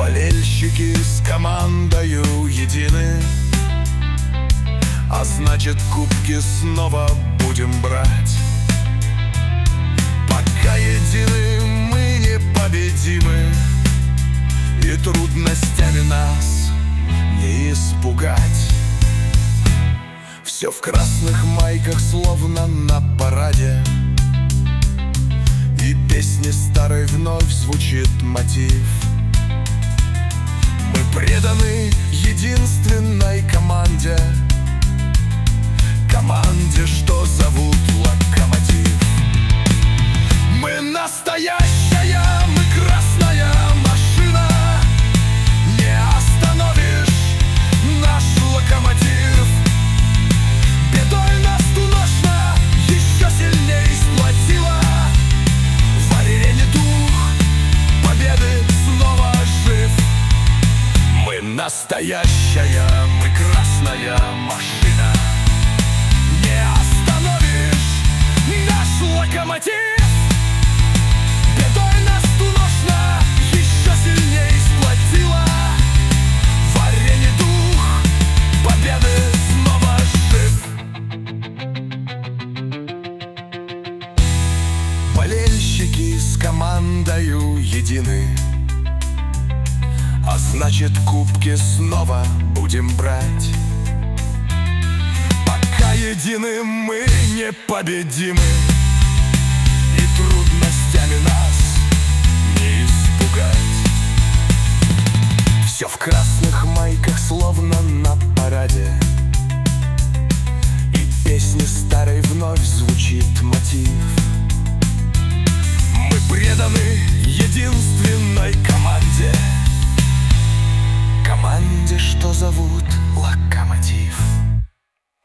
Болельщики с командою едины, а значит, кубки снова будем брать. Пока едины, мы непобедимы, и трудностями нас не испугать. Все в красных майках, словно на параде, и песни старой вновь звучит мотив. Мы преданы единственной команде, команде, что зовут «Локомотив». Мы настоящая, мы красная машина, не остановишь наш локомотив. Бедой нас туношна еще сильнее сплотила, в арене дух победы снова жив. Мы настоящая, мы красная машина, не остановишь наш локомотив. Бедой нас туношна еще сильнее сплотила, в арене дух победы снова жив. Болельщики с командою едины, а значит, кубки снова будем брать. Пока едины, мы непобедимы, и трудностями нас не испугать. Все в красных майках, словно на параде, и песни старой вновь звучит мотив.